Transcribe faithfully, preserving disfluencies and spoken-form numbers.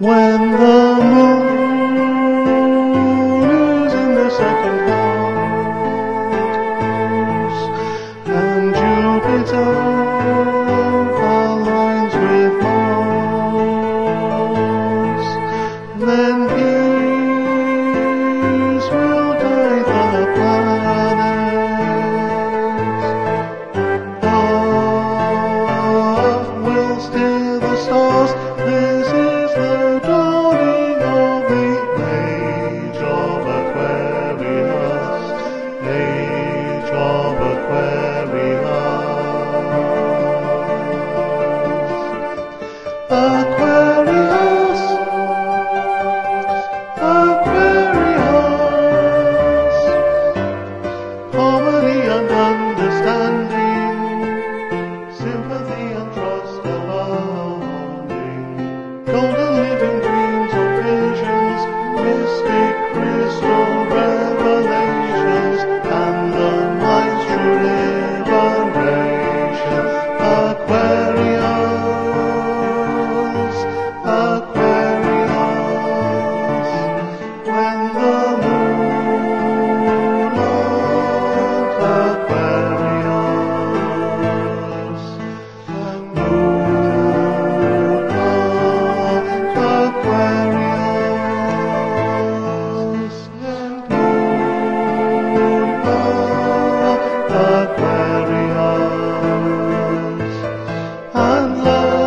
When the moon is in the second house and Jupiter aligns with Mars, then peace will guide the planets. Love will steer the stars. This is the dawning of the age of Aquarius, age of Aquarius. Aquarius, Aquarius, harmony and understanding, sympathy and trust abounding, golden living dreams of visions, mystic crystal revelations, and the mind's true liberation. Aquarius, Aquarius, when the moon of Aquarius, moon of Aquarius, moon of Aquarius, and love